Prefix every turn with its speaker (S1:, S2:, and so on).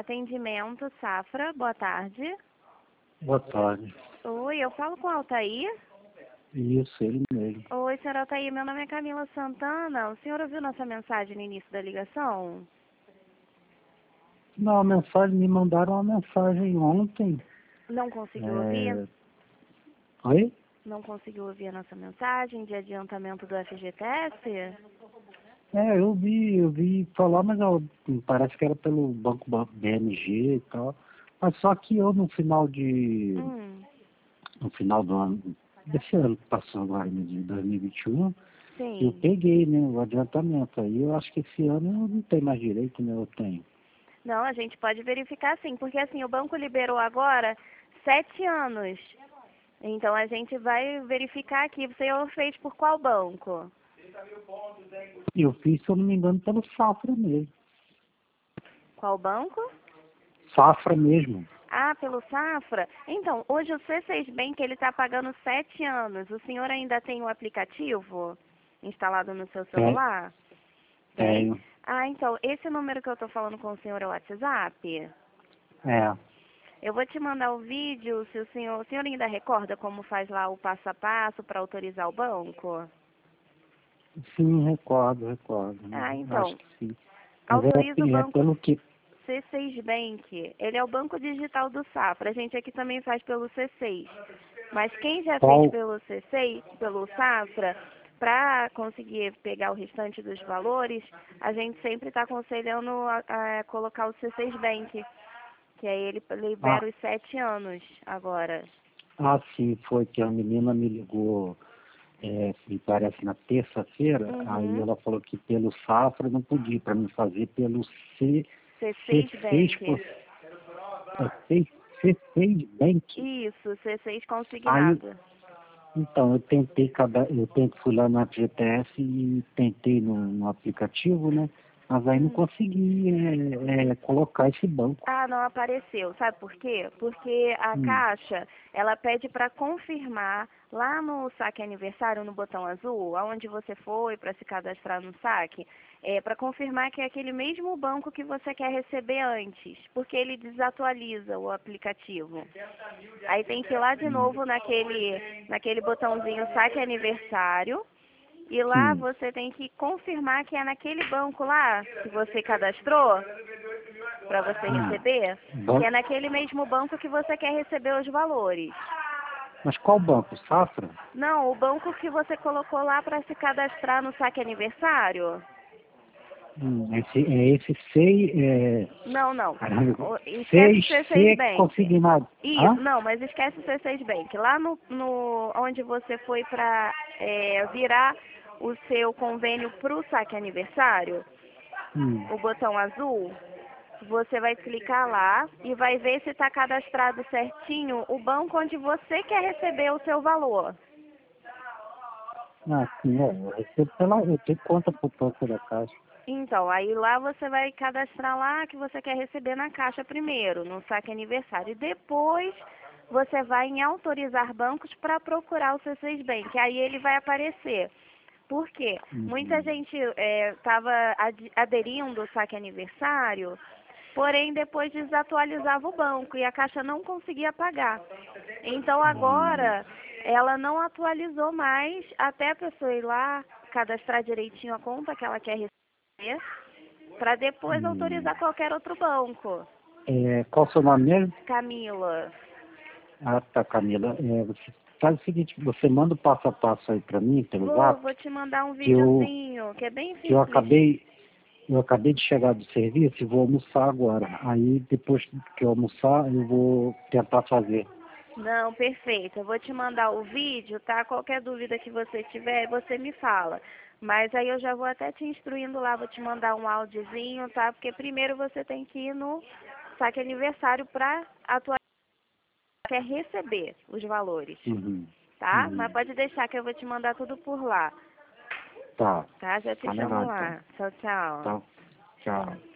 S1: Atendimento Safra, boa tarde.
S2: Boa tarde.
S1: Oi, eu falo com o Altair?
S2: Isso, ele mesmo.
S1: Oi, senhor Altair, meu nome é Camila Santana. O senhor ouviu nossa mensagem no início da ligação?
S2: Não, a mensagem, me mandaram uma mensagem ontem.
S1: Não conseguiu ouvir?
S2: Oi?
S1: Não conseguiu ouvir a nossa mensagem de adiantamento do FGTS?
S2: Eu vi falar, mas parece que era pelo Banco BMG e tal. Mas só que eu no final do ano, desse ano que passou agora, de 2021, eu
S1: Sim.
S2: peguei, né, o adiantamento. Aí eu acho que esse ano eu não tenho mais direito, né, eu tenho.
S1: Não, a gente pode verificar sim, porque assim, o banco liberou agora 7 anos. Então a gente vai verificar aqui. Você fez por qual banco?
S2: Eu fiz, se eu não me engano, pelo Safra mesmo.
S1: Qual banco?
S2: Safra mesmo.
S1: Ah, pelo Safra? Então, hoje o C6 Bank ele está pagando 7 anos. O senhor ainda tem o aplicativo instalado no seu celular? Tem?
S2: Tenho.
S1: Ah, então, esse número que eu estou falando com o senhor é o WhatsApp?
S2: É.
S1: Eu vou te mandar o vídeo, se o senhor ainda recorda como faz lá o passo a passo para autorizar o banco?
S2: Sim, recordo.
S1: Ah,
S2: Acho
S1: então,
S2: que sim. Mas
S1: autoriza o
S2: é
S1: banco
S2: pelo que...
S1: C6 Bank. Ele é o banco digital do Safra. A gente aqui também faz pelo C6. Mas quem já fez
S2: Qual...
S1: pelo C6, pelo Safra, para conseguir pegar o restante dos valores, a gente sempre está aconselhando a colocar o C6 Bank, que aí ele libera os 7 anos agora.
S2: sim, foi que a menina me ligou, me parece na terça-feira, aí
S1: Uhum.
S2: ela falou que pelo Safra não podia, para me fazer pelo
S1: C6
S2: C6,
S1: Bank.
S2: C6 Bank.
S1: Isso, C6
S2: Aí,
S1: consignado.
S2: então, fui lá na FGTS e tentei no aplicativo, né? Mas aí não consegui colocar esse banco.
S1: Ah, não apareceu. Sabe por quê? Porque a Caixa, ela pede para confirmar lá no saque aniversário, no botão azul, aonde você foi para se cadastrar no saque, para confirmar que é aquele mesmo banco que você quer receber antes, porque ele desatualiza o aplicativo. Aí tem que ir lá de novo naquele botãozinho saque aniversário, e lá
S2: Sim.
S1: você tem que confirmar que é naquele banco lá que você cadastrou para você receber, que é naquele mesmo banco que você quer receber os valores.
S2: Mas qual banco? Safra?
S1: Não, o banco que você colocou lá para se cadastrar no saque aniversário.
S2: Esse SEI,
S1: Não, não. Esquece o
S2: seis
S1: C6
S2: C
S1: Bank.
S2: consignado.
S1: Isso, não, mas esquece o C6 Bank. Lá no onde você foi para virar o seu convênio para o saque aniversário, o botão azul, você vai clicar lá e vai ver se está cadastrado certinho o banco onde você quer receber o seu valor.
S2: Sim, eu tenho conta por banco da Caixa.
S1: Então, aí lá você vai cadastrar lá que você quer receber na Caixa primeiro, no saque aniversário. E depois você vai em autorizar bancos para procurar o C6 Bank. Aí ele vai aparecer. Por quê? Muita gente estava aderindo ao saque aniversário, porém depois desatualizava o banco e a Caixa não conseguia pagar. Então agora ela não atualizou mais até a pessoa ir lá cadastrar direitinho a conta que ela quer receber para depois autorizar qualquer outro banco.
S2: Qual o seu nome mesmo?
S1: Camila.
S2: Ah, tá, Camila. Você faz o seguinte, você manda o passo a passo aí para mim, pelo Zap,
S1: Vou te mandar um
S2: que eu,
S1: videozinho, que é bem
S2: que eu
S1: simples.
S2: acabei de chegar do serviço e vou almoçar agora. Aí depois que eu almoçar, eu vou tentar fazer.
S1: Não, perfeito. Eu vou te mandar o vídeo, tá? Qualquer dúvida que você tiver, você me fala. Mas aí eu já vou até te instruindo lá, vou te mandar um áudiozinho, tá? Porque primeiro você tem que ir no saque aniversário para atualizar, quer receber os valores, tá? Mas pode deixar que eu vou te mandar tudo por lá.
S2: Tá.
S1: Tá? Já te
S2: Tá
S1: chamo
S2: legal, então.
S1: lá. Tchau, tchau.
S2: Tá. Tchau.